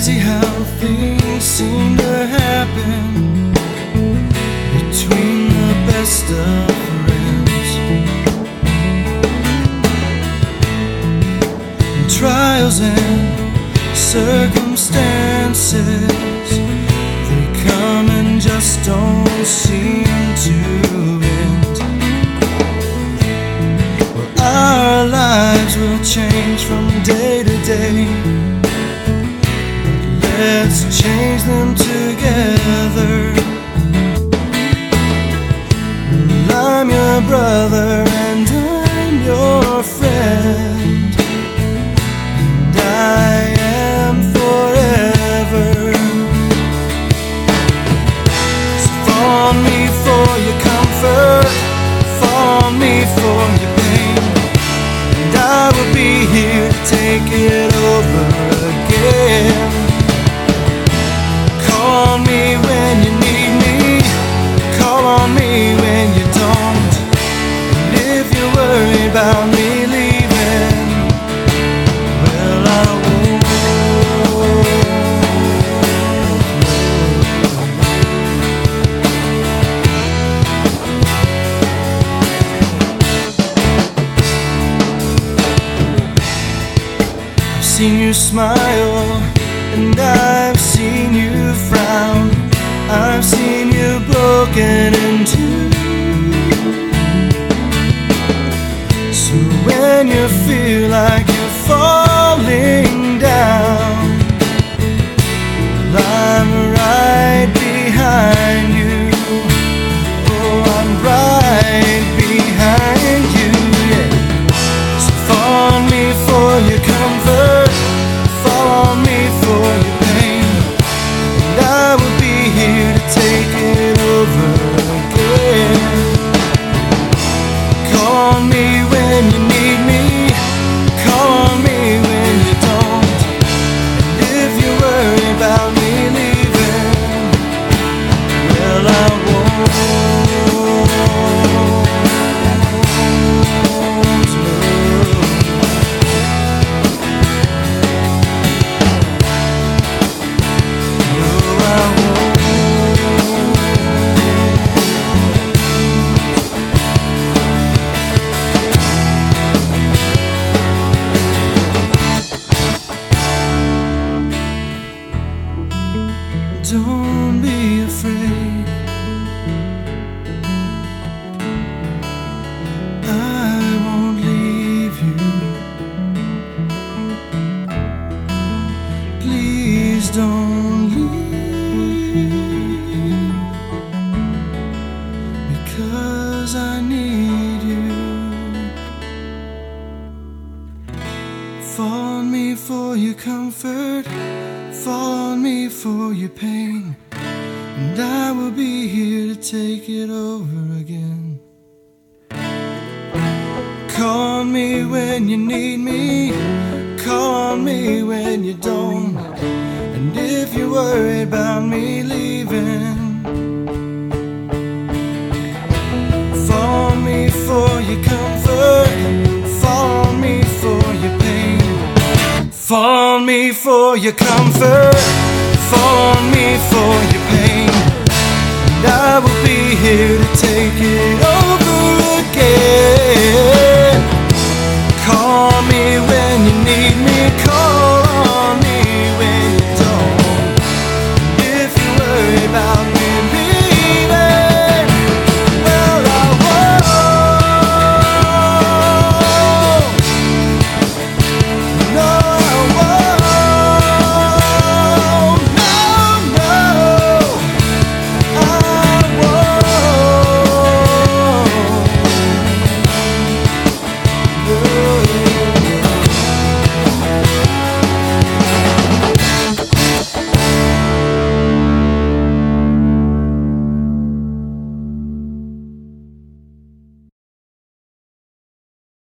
crazy how things seem to happen between the best of friends. And trials and circumstances, they come and just don't seem to end. Well, our lives will change from day to day. Let's change them together. I'm your brother and I'm your friend, and I am forever. So fall on me for your comfort, fall on me for your pain, and I will be here to take it over again. Call on me when you need me, call on me when you don't. And if you're worried about me leaving, well, I won't. I've seen you smile and I've seen you frown. I've seen you broken in two. So when you feel like you're falling down, well, I'm right behind you. Oh, I'm right behind you, yeah. So fall on me for your comfort, fall on me for your pain, and I will be here to take it over again. Call on me when you need me, call on me when you don't. And if you worry about me leaving, well, I won't. Don't be afraid, I won't leave you. Please don't leave, because I need you. Fall on me for your comfort, fall on me for your pain, and I will be here to take it over again. Call on me when you need me, call on me when you don't. And if you're worried about me leaving, fall on me for your comfort, fall on me for your pain, fall on me for your comfort,